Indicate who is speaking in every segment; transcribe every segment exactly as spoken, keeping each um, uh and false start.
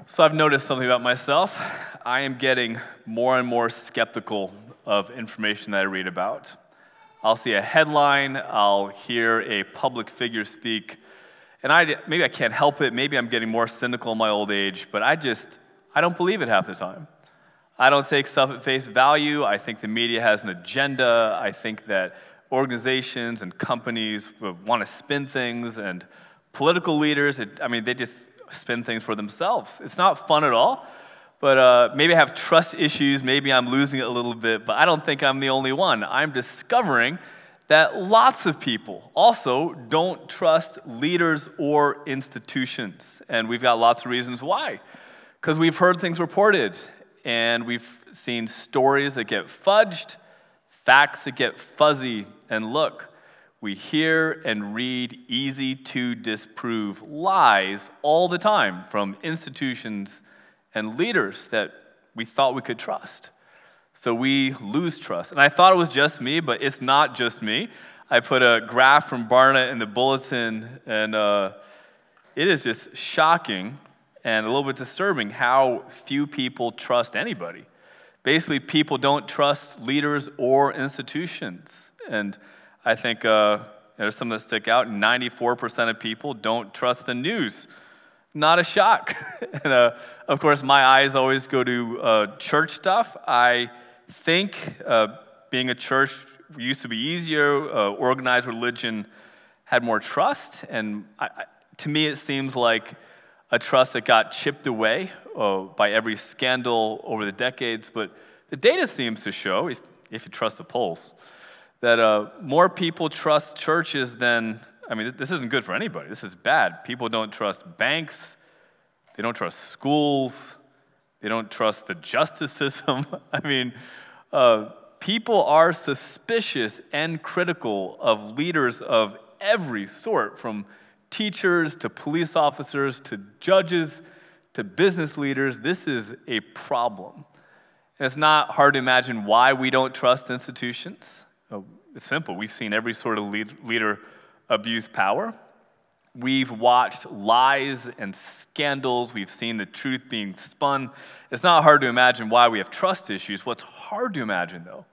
Speaker 1: So I've noticed something about myself. I am getting more and more skeptical of information that I read about. I'll see a headline, I'll hear a public figure speak, and I, maybe I can't help it, maybe I'm getting more cynical in my old age, but I just, I don't believe it half the time. I don't take stuff at face value. I think the media has an agenda. I think that organizations and companies want to spin things, and political leaders, it, I mean, they just spin things for themselves. It's not fun at all, but uh, maybe I have trust issues, maybe I'm losing it a little bit, but I don't think I'm the only one. I'm discovering that lots of people also don't trust leaders or institutions, and we've got lots of reasons why. Because we've heard things reported, and we've seen stories that get fudged, facts that get fuzzy, and look, we hear and read easy-to-disprove lies all the time from institutions and leaders that we thought we could trust. So we lose trust. And I thought it was just me, but it's not just me. I put a graph from Barna in the bulletin, and uh, it is just shocking and a little bit disturbing how few people trust anybody. Basically, people don't trust leaders or institutions. And I think uh, there's some that stick out. ninety-four percent of people don't trust the news. Not a shock. and, uh, of course, my eyes always go to uh, church stuff. I think uh, being a church used to be easier. Uh, organized religion had more trust. And I, I, to me, it seems like a trust that got chipped away uh, by every scandal over the decades. But the data seems to show, if, if you trust the polls, that uh, more people trust churches than, I mean, this isn't good for anybody. This is bad. People don't trust banks. They don't trust schools. They don't trust the justice system. I mean, uh, people are suspicious and critical of leaders of every sort, from teachers to police officers to judges to business leaders. This is a problem. And it's not hard to imagine why we don't trust institutions. It's simple. We've seen every sort of lead, leader abuse power. We've watched lies and scandals. We've seen the truth being spun. It's not hard to imagine why we have trust issues. What's hard to imagine, though,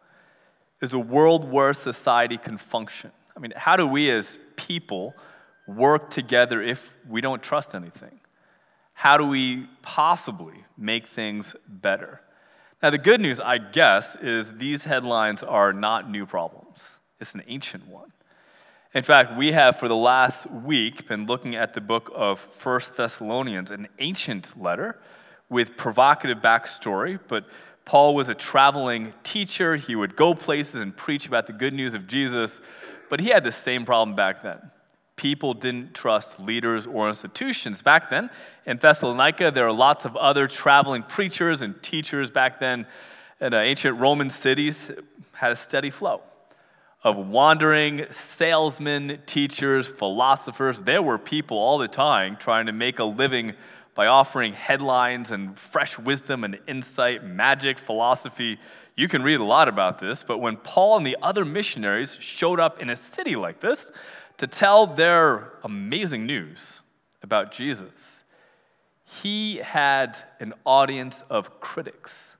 Speaker 1: is a world where society can function. I mean, how do we as people work together if we don't trust anything? How do we possibly make things better? Now, the good news, I guess, is these headlines are not new problems. It's an ancient one. In fact, we have, for the last week, been looking at the book of First Thessalonians, an ancient letter with provocative backstory, but Paul was a traveling teacher. He would go places and preach about the good news of Jesus, but he had the same problem back then. People didn't trust leaders or institutions back then. In Thessalonica, there are lots of other traveling preachers and teachers back then. And uh, ancient Roman cities had a steady flow of wandering salesmen, teachers, philosophers. There were people all the time trying to make a living by offering headlines and fresh wisdom and insight, magic, philosophy. You can read a lot about this, but when Paul and the other missionaries showed up in a city like this to tell their amazing news about Jesus, he had an audience of critics.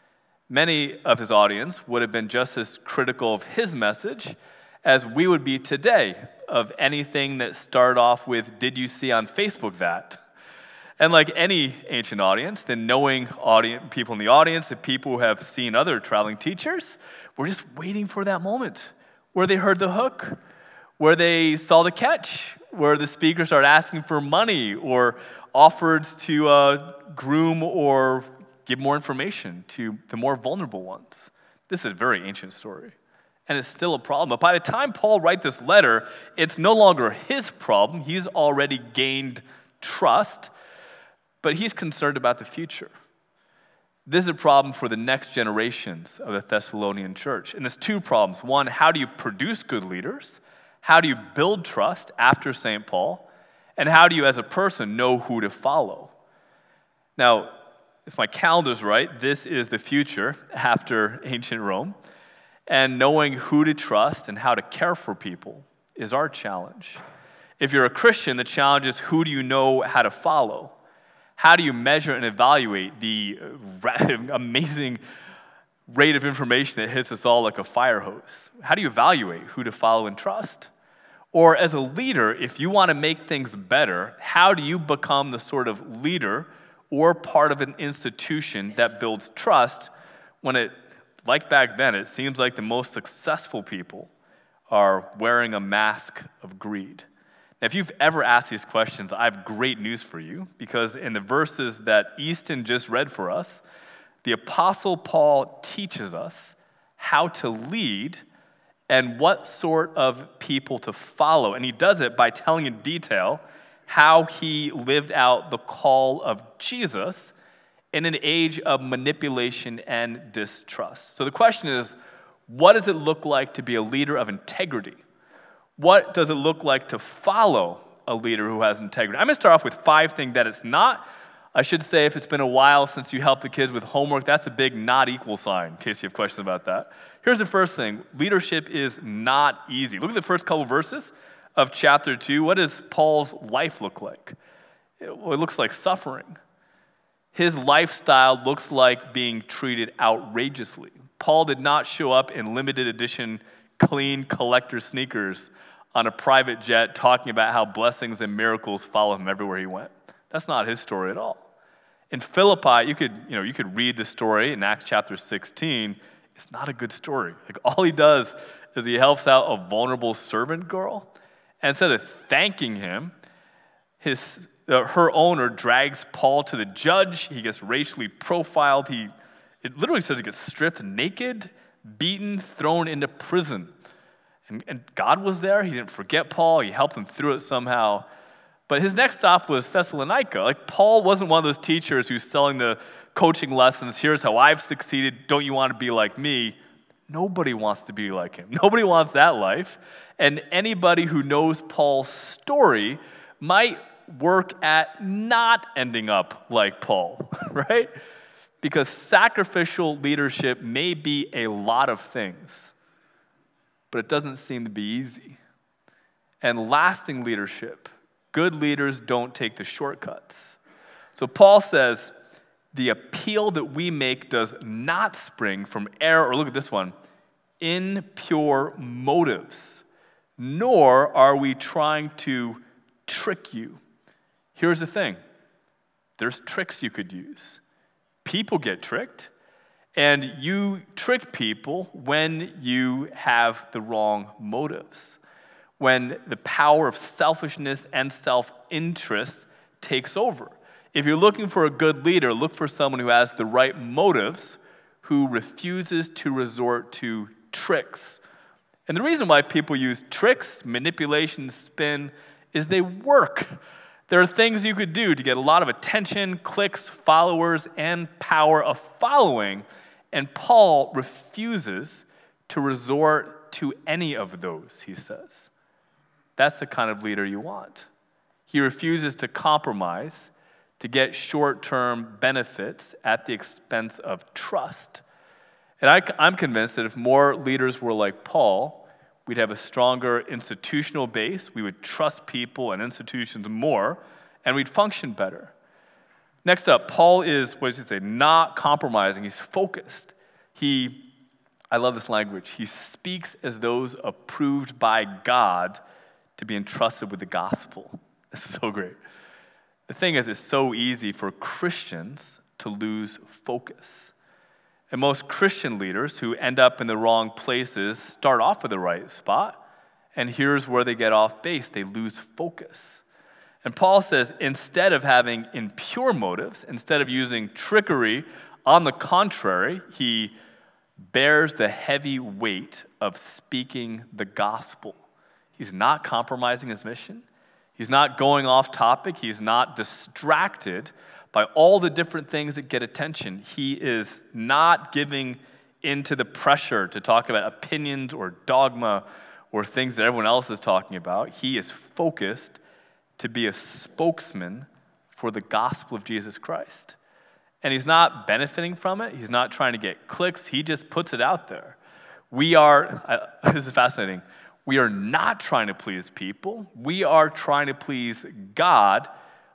Speaker 1: Many of his audience would have been just as critical of his message as we would be today of anything that started off with, "Did you see on Facebook that?" And like any ancient audience, the knowing audience, people in the audience, the people who have seen other traveling teachers, were just waiting for that moment where they heard the hook, where they saw the catch, where the speaker started asking for money or offered to uh, groom or give more information to the more vulnerable ones. This is a very ancient story, and it's still a problem. But by the time Paul writes this letter, it's no longer his problem. He's already gained trust, but he's concerned about the future. This is a problem for the next generations of the Thessalonian church. And there's two problems. One, how do you produce good leaders? How do you build trust after Saint Paul? And how do you, as a person, know who to follow? Now, if my calendar's right, this is the future after ancient Rome. And knowing who to trust and how to care for people is our challenge. If you're a Christian, the challenge is, who do you know how to follow? How do you measure and evaluate the amazing rate of information that hits us all like a fire hose? How do you evaluate who to follow and trust? Or as a leader, if you want to make things better, how do you become the sort of leader or part of an institution that builds trust when it, like back then, it seems like the most successful people are wearing a mask of greed? Now, if you've ever asked these questions, I have great news for you, because in the verses that Easton just read for us, the Apostle Paul teaches us how to lead and what sort of people to follow. And he does it by telling in detail how he lived out the call of Jesus in an age of manipulation and distrust. So the question is, what does it look like to be a leader of integrity? What does it look like to follow a leader who has integrity? I'm going to start off with five things that it's not. I should say, if it's been a while since you helped the kids with homework, that's a big not equal sign, in case you have questions about that. Here's the first thing. Leadership is not easy. Look at the first couple verses of chapter two. What does Paul's life look like? It, well, it looks like suffering. His lifestyle looks like being treated outrageously. Paul did not show up in limited edition clean collector sneakers on a private jet talking about how blessings and miracles follow him everywhere he went. That's not his story at all. In Philippi, you could, you know, you could read the story in Acts chapter sixteen. It's not a good story. Like, all he does is he helps out a vulnerable servant girl, and instead of thanking him, his uh, her owner drags Paul to the judge. He gets racially profiled. He, it literally says he gets stripped naked, beaten, thrown into prison. And, and God was there. He didn't forget Paul. He helped him through it somehow. But his next stop was Thessalonica. Like, Paul wasn't one of those teachers who's selling the coaching lessons. Here's how I've succeeded. Don't you want to be like me? Nobody wants to be like him. Nobody wants that life. And anybody who knows Paul's story might work at not ending up like Paul, right? Because sacrificial leadership may be a lot of things, but it doesn't seem to be easy. And lasting leadership, good leaders don't take the shortcuts. So Paul says, the appeal that we make does not spring from error, or look at this one, impure motives, nor are we trying to trick you. Here's the thing. There's tricks you could use. People get tricked, and you trick people when you have the wrong motives, when the power of selfishness and self-interest takes over. If you're looking for a good leader, look for someone who has the right motives, who refuses to resort to tricks. And the reason why people use tricks, manipulation, spin, is they work. There are things you could do to get a lot of attention, clicks, followers, and power of following, and Paul refuses to resort to any of those, he says. That's the kind of leader you want. He refuses to compromise to get short-term benefits at the expense of trust. And I, I'm convinced that if more leaders were like Paul, we'd have a stronger institutional base, we would trust people and institutions more, and we'd function better. Next up, Paul is, what does he say, not compromising. He's focused. He, I love this language, he speaks as those approved by God to be entrusted with the gospel. It's so great. The thing is, it's so easy for Christians to lose focus. And most Christian leaders who end up in the wrong places start off with the right spot, and here's where they get off base. They lose focus. And Paul says, instead of having impure motives, instead of using trickery, on the contrary, he bears the heavy weight of speaking the gospel. He's not compromising his mission. He's not going off topic. He's not distracted by all the different things that get attention. He is not giving into the pressure to talk about opinions or dogma or things that everyone else is talking about. He is focused to be a spokesman for the gospel of Jesus Christ. And he's not benefiting from it. He's not trying to get clicks. He just puts it out there. We are, uh, this is fascinating, we are not trying to please people. We are trying to please God.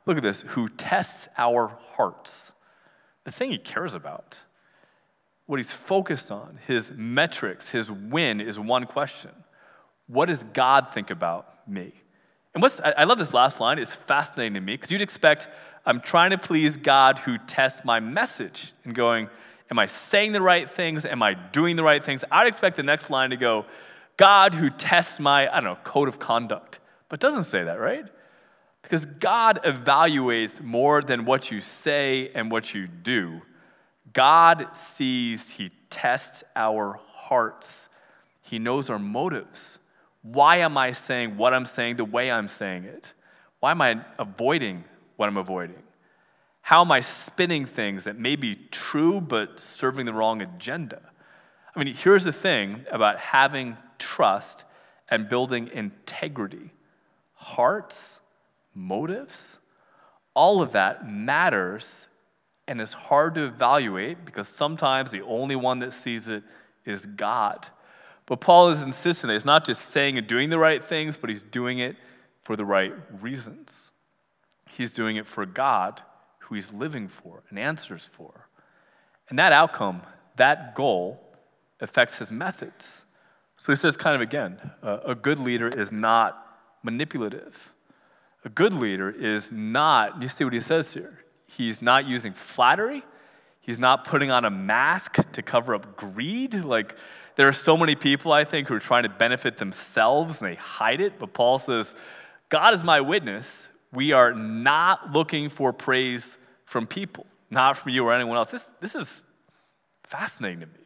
Speaker 1: Look at this, who tests our hearts. The thing he cares about, what he's focused on, his metrics, his win is one question. What does God think about me? And what's, I love this last line, it's fascinating to me, because you'd expect I'm trying to please God who tests my message and going, am I saying the right things? Am I doing the right things? I'd expect the next line to go, God who tests my, I don't know, code of conduct. But it doesn't say that, right? Because God evaluates more than what you say and what you do. God sees, he tests our hearts. He knows our motives. Why am I saying what I'm saying the way I'm saying it? Why am I avoiding what I'm avoiding? How am I spinning things that may be true but serving the wrong agenda? I mean, here's the thing about having trust and building integrity. Hearts, motives, all of that matters and is hard to evaluate because sometimes the only one that sees it is God. But Paul is insisting that he's not just saying and doing the right things, but he's doing it for the right reasons. He's doing it for God, who he's living for and answers for. And that outcome, that goal, affects his methods. So he says kind of again, uh, a good leader is not manipulative. A good leader is not, you see what he says here, he's not using flattery. He's not putting on a mask to cover up greed. Like, there are so many people, I think, who are trying to benefit themselves and they hide it. But Paul says, God is my witness. We are not looking for praise from people, not from you or anyone else. This, this is fascinating to me.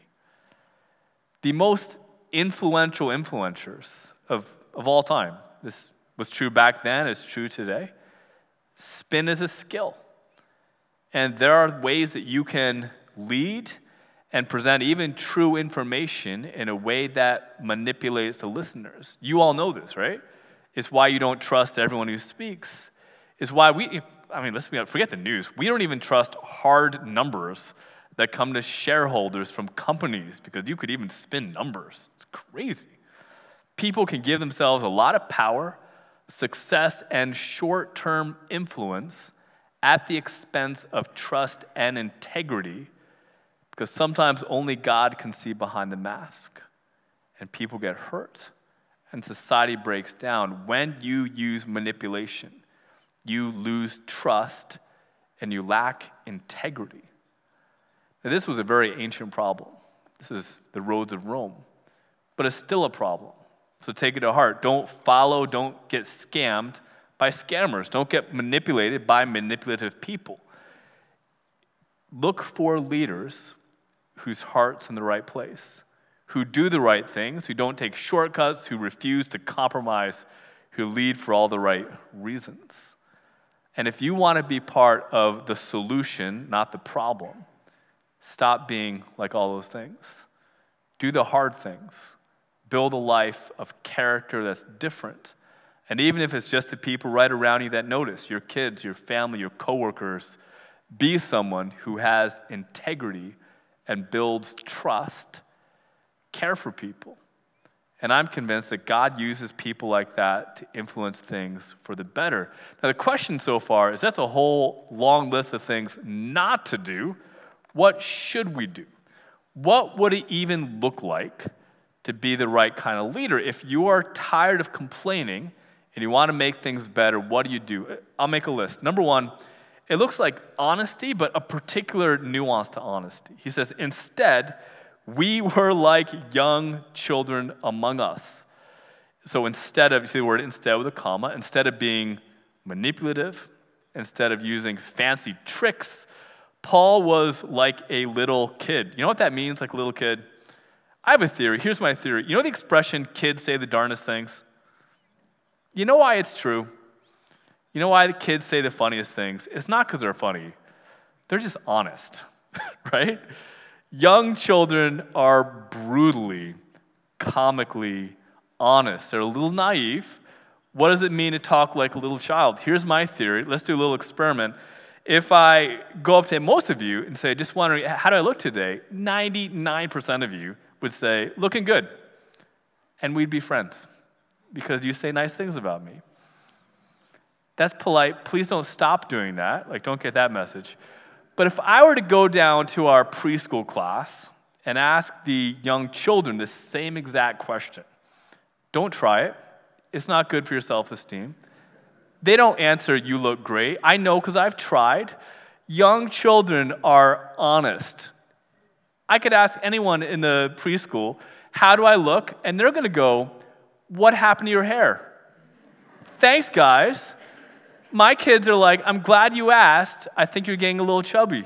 Speaker 1: The most influential influencers of, of all time, this was true back then, it's true today, spin is a skill. And there are ways that you can lead and present even true information in a way that manipulates the listeners. You all know this, right? It's why you don't trust everyone who speaks. It's why we, I mean, let's be honest, forget the news. We don't even trust hard numbers that come to shareholders from companies because you could even spin numbers. It's crazy. People can give themselves a lot of power, success, and short-term influence at the expense of trust and integrity, because sometimes only God can see behind the mask, and people get hurt, and society breaks down. When you use manipulation, you lose trust, and you lack integrity. Now, this was a very ancient problem. This is the roads of Rome, but it's still a problem. So take it to heart. Don't follow, don't get scammed by scammers. Don't get manipulated by manipulative people. Look for leaders whose heart's in the right place, who do the right things, who don't take shortcuts, who refuse to compromise, who lead for all the right reasons. And if you want to be part of the solution, not the problem, stop being like all those things. Do the hard things. Build a life of character that's different. And even if it's just the people right around you that notice, your kids, your family, your coworkers, be someone who has integrity and builds trust. Care for people. And I'm convinced that God uses people like that to influence things for the better. Now, the question so far is that's a whole long list of things not to do. What should we do? What would it even look like to be the right kind of leader? If you are tired of complaining and you want to make things better, what do you do? I'll make a list. Number one, it looks like honesty, but a particular nuance to honesty. He says, instead, we were like young children among us. So instead of, you see the word instead with a comma, instead of being manipulative, instead of using fancy tricks, Paul was like a little kid. You know what that means, like a little kid? I have a theory. Here's my theory. You know the expression, kids say the darndest things? You know why it's true? You know why the kids say the funniest things? It's not because they're funny. They're just honest, right? Young children are brutally, comically honest. They're a little naive. What does it mean to talk like a little child? Here's my theory. Let's do a little experiment. If I go up to most of you and say, just wondering, how do I look today? ninety-nine percent of you would say, looking good. And we'd be friends because you say nice things about me. That's polite. Please don't stop doing that. Like, don't get that message. But if I were to go down to our preschool class and ask the young children the same exact question, don't try it. It's not good for your self-esteem. They don't answer, you look great. I know because I've tried. Young children are honest. I could ask anyone in the preschool, how do I look? And they're going to go, what happened to your hair? Thanks, guys. My kids are like, I'm glad you asked. I think you're getting a little chubby.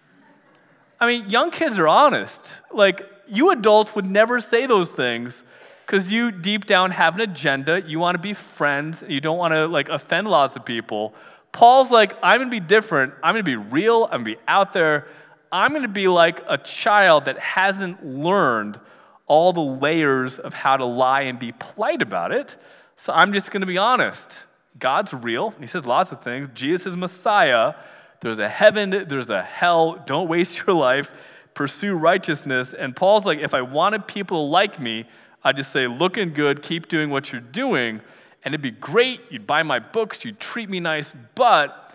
Speaker 1: I mean, young kids are honest. Like, you adults would never say those things because you deep down have an agenda. You want to be friends. You don't want to like offend lots of people. Paul's like, I'm going to be different. I'm going to be real. I'm going to be out there. I'm going to be like a child that hasn't learned all the layers of how to lie and be polite about it. So I'm just going to be honest. God's real. He says lots of things. Jesus is Messiah. There's a heaven. There's a hell. Don't waste your life. Pursue righteousness. And Paul's like, if I wanted people to like me, I'd just say, looking good, keep doing what you're doing, and it'd be great. You'd buy my books. You'd treat me nice. But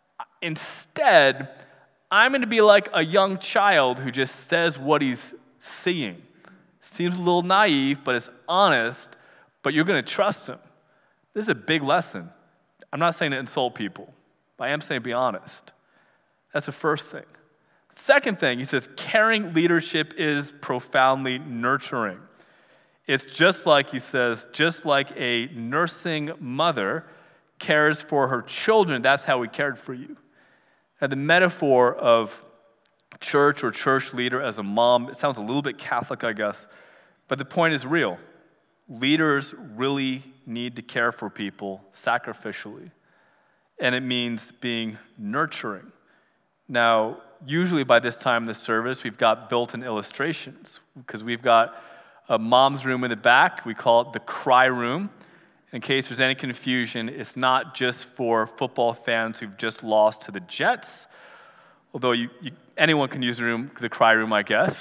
Speaker 1: instead, I'm going to be like a young child who just says what he's seeing. Seems a little naive, but it's honest, but you're going to trust him. This is a big lesson. I'm not saying to insult people, but I am saying be honest. That's the first thing. Second thing, he says, caring leadership is profoundly nurturing. It's just like, he says, just like a nursing mother cares for her children, that's how we cared for you. And the metaphor of church or church leader as a mom, it sounds a little bit Catholic, I guess, but the point is real. Leaders really need to care for people sacrificially, and it means being nurturing. Now, usually by this time in the service, we've got built-in illustrations because we've got a mom's room in the back. We call it the cry room. In case there's any confusion, it's not just for football fans who've just lost to the Jets, although you, you, anyone can use the room, the cry room, I guess.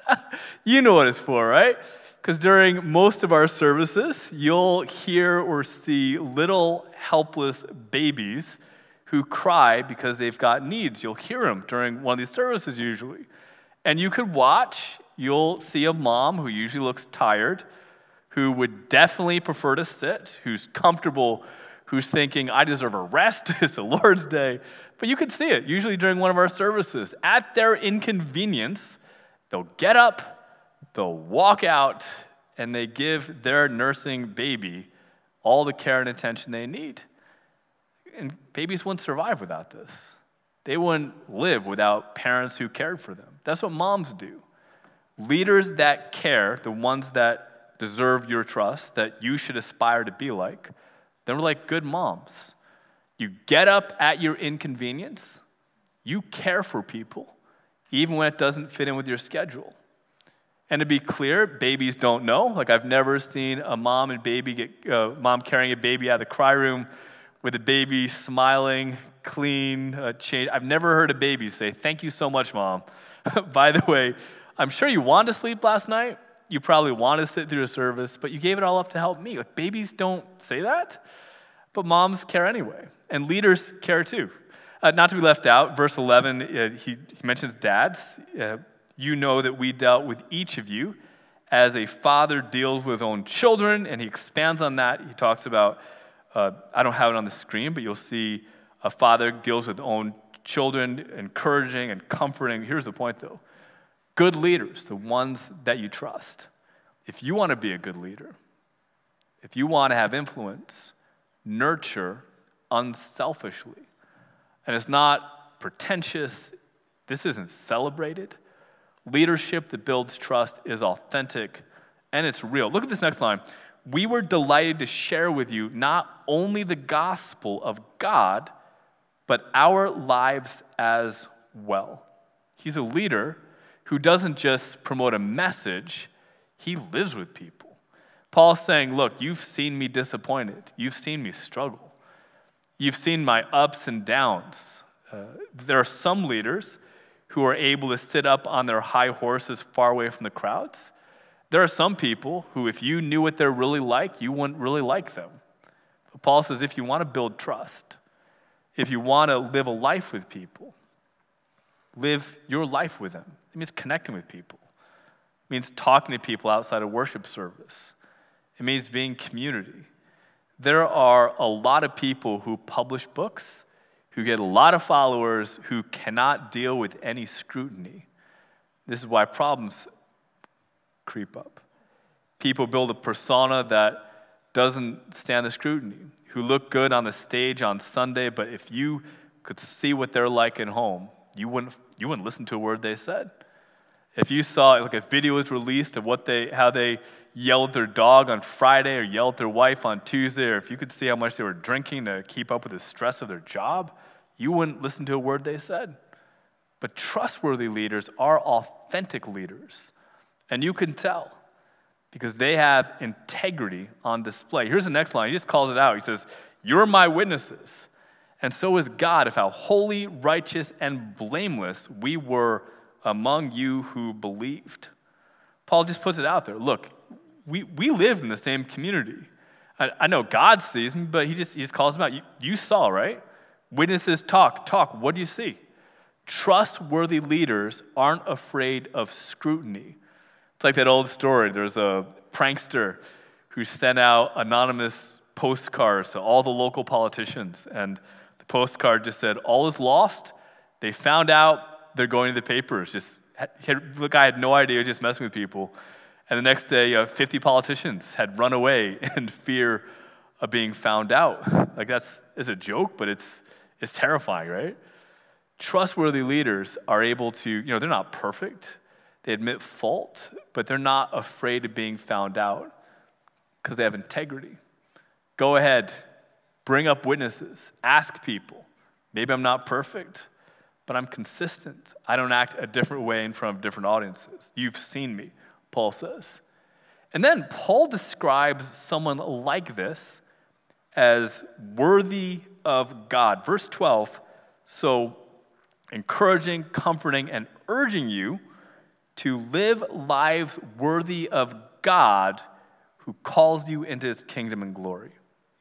Speaker 1: You know what it's for, right? Because during most of our services, you'll hear or see little helpless babies who cry because they've got needs. You'll hear them during one of these services usually. And you could watch, you'll see a mom who usually looks tired, who would definitely prefer to sit, who's comfortable, who's thinking, I deserve a rest, it's the Lord's Day. But you could see it, usually during one of our services. At their inconvenience, they'll get up, they'll walk out, and they give their nursing baby all the care and attention they need. And babies wouldn't survive without this. They wouldn't live without parents who cared for them. That's what moms do. Leaders that care, the ones that deserve your trust, that you should aspire to be like, they're like good moms. You get up at your inconvenience. You care for people, even when it doesn't fit in with your schedule. And to be clear, babies don't know. Like, I've never seen a mom and baby get, uh, mom carrying a baby out of the cry room with a baby smiling, clean, uh, change. I've never heard a baby say, thank you so much, Mom. By the way, I'm sure you wanted to sleep last night. You probably wanted to sit through a service, but you gave it all up to help me. Like, babies don't say that, but moms care anyway, and leaders care too. Uh, not to be left out, verse eleven, uh, he, he mentions dads. Uh, you know that we dealt with each of you as a father deals with own children, and he expands on that. He talks about, uh, I don't have it on the screen, but you'll see a father deals with own children, encouraging and comforting. Here's the point, though. Good leaders, the ones that you trust. If you want to be a good leader, if you want to have influence, nurture unselfishly. And it's not pretentious. This isn't celebrated. Leadership that builds trust is authentic and it's real. Look at this next line. We were delighted to share with you not only the gospel of God, but our lives as well. He's a leader who doesn't just promote a message, he lives with people. Paul's saying, look, you've seen me disappointed. You've seen me struggle. You've seen my ups and downs. Uh, there are some leaders who are able to sit up on their high horses far away from the crowds. There are some people who, if you knew what they're really like, you wouldn't really like them. But Paul says if you want to build trust, if you want to live a life with people, live your life with them. It means connecting with people. It means talking to people outside of worship service. It means being community. There are a lot of people who publish books, who get a lot of followers, who cannot deal with any scrutiny. This is why problems creep up. People build a persona that doesn't stand the scrutiny, who look good on the stage on Sunday, but if you could see what they're like at home, you wouldn't, you wouldn't listen to a word they said. If you saw, like a video was released of what they, how they yelled at their dog on Friday or yelled at their wife on Tuesday, or if you could see how much they were drinking to keep up with the stress of their job, you wouldn't listen to a word they said. But trustworthy leaders are authentic leaders, and you can tell because they have integrity on display. Here's the next line. He just calls it out. He says, "You're my witnesses, and so is God of how holy, righteous, and blameless we were among you who believed." Paul just puts it out there. Look, we, we live in the same community. I, I know God sees me, but he just, he just calls them out. You, you saw, right? Witnesses talk, talk. What do you see? Trustworthy leaders aren't afraid of scrutiny. It's like that old story. There's a prankster who sent out anonymous postcards to all the local politicians, and the postcard just said, "All is lost. They found out they're going to the papers." Just had, the guy had no idea, just messing with people. And the next day, uh, fifty politicians had run away in fear of being found out. Like that's it's a joke, but it's it's terrifying, right? Trustworthy leaders are able to, you know, they're not perfect. They admit fault, but they're not afraid of being found out because they have integrity. Go ahead, bring up witnesses, ask people. Maybe I'm not perfect, but I'm consistent. I don't act a different way in front of different audiences. You've seen me, Paul says. And then Paul describes someone like this as worthy of God. Verse twelve, so encouraging, comforting, and urging you to live lives worthy of God who calls you into his kingdom and glory.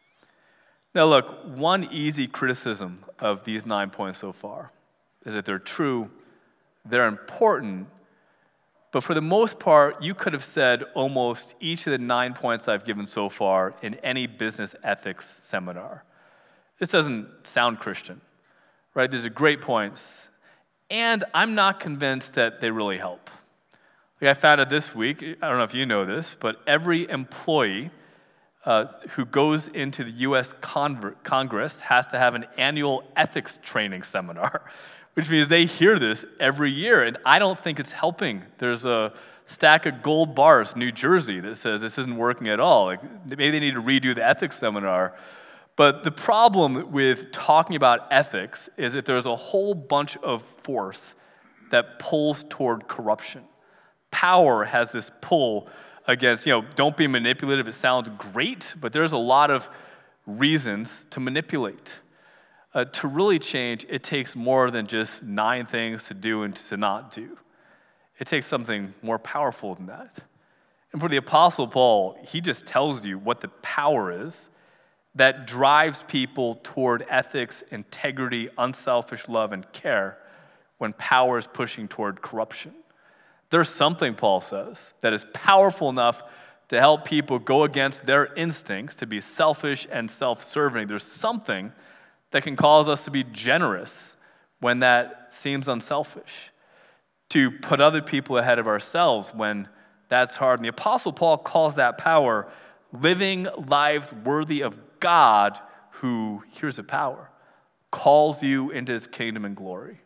Speaker 1: Now look, one easy criticism of these nine points so far is that they're true, they're important, but for the most part, you could have said almost each of the nine points I've given so far in any business ethics seminar. This doesn't sound Christian, right? These are great points, and I'm not convinced that they really help. Like I found out this week, I don't know if you know this, but every employee uh, who goes into the U S Congress has to have an annual ethics training seminar, which means they hear this every year, and I don't think it's helping. There's a stack of gold bars in New Jersey that says this isn't working at all. Like maybe they need to redo the ethics seminar. But the problem with talking about ethics is that there's a whole bunch of force that pulls toward corruption. Power has this pull against, you know, don't be manipulative. It sounds great, but there's a lot of reasons to manipulate. Uh, to really change, it takes more than just nine things to do and to not do. It takes something more powerful than that. And for the Apostle Paul, he just tells you what the power is that drives people toward ethics, integrity, unselfish love, and care when power is pushing toward corruption. There's something, Paul says, that is powerful enough to help people go against their instincts to be selfish and self-serving. There's something that can cause us to be generous when that seems unselfish, to put other people ahead of ourselves when that's hard. And the Apostle Paul calls that power living lives worthy of God who, here's the power, calls you into his kingdom and glory.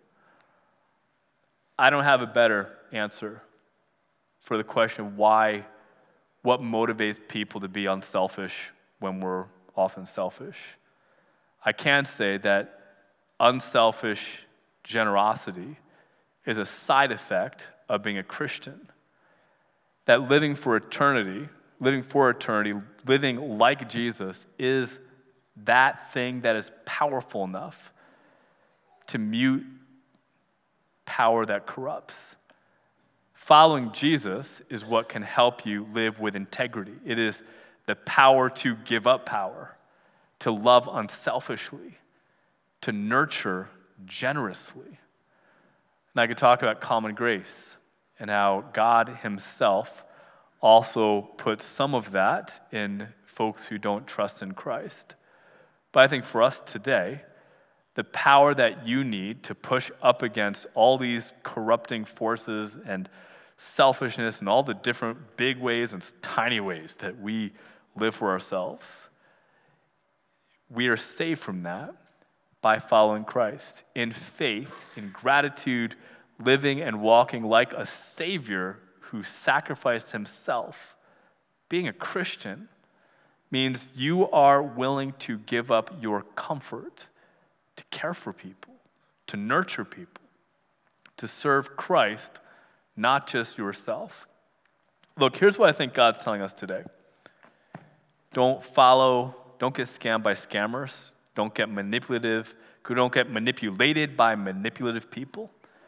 Speaker 1: I don't have a better answer for the question of why, what motivates people to be unselfish when we're often selfish. I can say that unselfish generosity is a side effect of being a Christian. That living for eternity, living for eternity, living like Jesus is that thing that is powerful enough to mute power that corrupts. Following Jesus is what can help you live with integrity. It is the power to give up power, to love unselfishly, to nurture generously. And I could talk about common grace and how God himself also puts some of that in folks who don't trust in Christ. But I think for us today, the power that you need to push up against all these corrupting forces and selfishness and all the different big ways and tiny ways that we live for ourselves, we are saved from that by following Christ in faith, in gratitude, living and walking like a Savior who sacrificed himself. Being a Christian means you are willing to give up your comfort to care for people, to nurture people, to serve Christ, not just yourself. Look, here's what I think God's telling us today. Don't follow, don't get scammed by scammers. Don't get manipulative, don't get manipulated by manipulative people.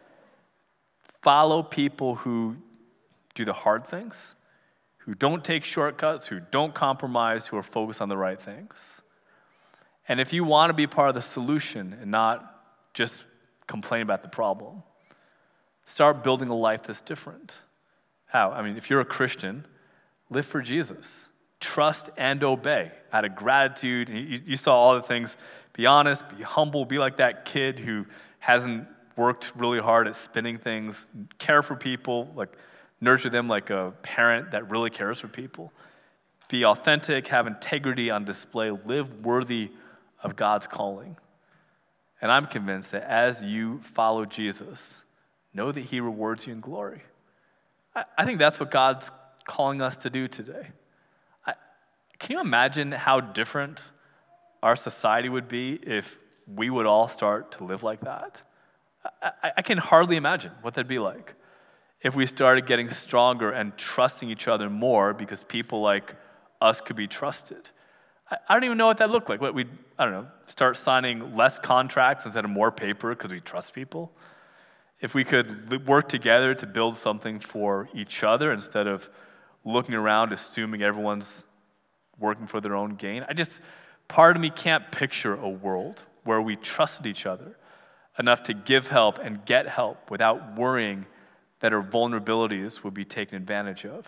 Speaker 1: Follow people who do the hard things, who don't take shortcuts, who don't compromise, who are focused on the right things. And if you want to be part of the solution and not just complain about the problem, start building a life that's different. How? I mean, if you're a Christian, live for Jesus. Trust and obey out of gratitude. You, you saw all the things. Be honest, be humble, be like that kid who hasn't worked really hard at spinning things. Care for people, like nurture them like a parent that really cares for people. Be authentic, have integrity on display, live worthy of God's calling. And I'm convinced that as you follow Jesus, know that he rewards you in glory. I, I think that's what God's calling us to do today. I, can you imagine how different our society would be if we would all start to live like that? I, I can hardly imagine what that'd be like if we started getting stronger and trusting each other more because people like us could be trusted. I, I don't even know what that looked like. What we, I don't know, start signing less contracts instead of more paper because we trust people. If we could work together to build something for each other instead of looking around assuming everyone's working for their own gain. I just, part of me can't picture a world where we trusted each other enough to give help and get help without worrying that our vulnerabilities would be taken advantage of.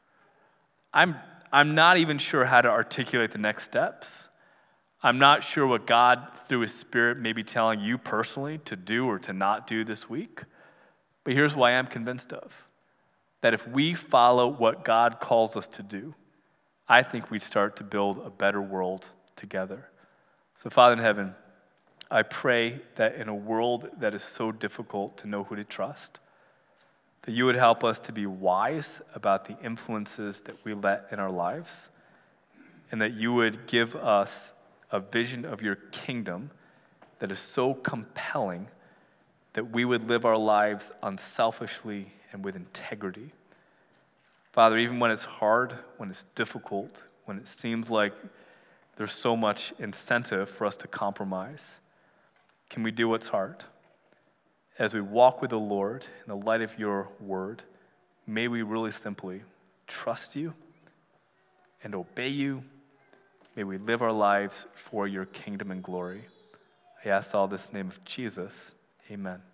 Speaker 1: I'm, I'm not even sure how to articulate the next steps. I'm not sure what God, through his Spirit, may be telling you personally to do or to not do this week. But here's what I am convinced of. That if we follow what God calls us to do, I think we'd start to build a better world together. So Father in heaven, I pray that in a world that is so difficult to know who to trust, that you would help us to be wise about the influences that we let in our lives, and that you would give us a vision of your kingdom that is so compelling that we would live our lives unselfishly and with integrity. Father, even when it's hard, when it's difficult, when it seems like there's so much incentive for us to compromise, can we do what's hard? As we walk with the Lord in the light of your word, may we really simply trust you and obey you. May we live our lives for your kingdom and glory. I ask all this in the name of Jesus. Amen.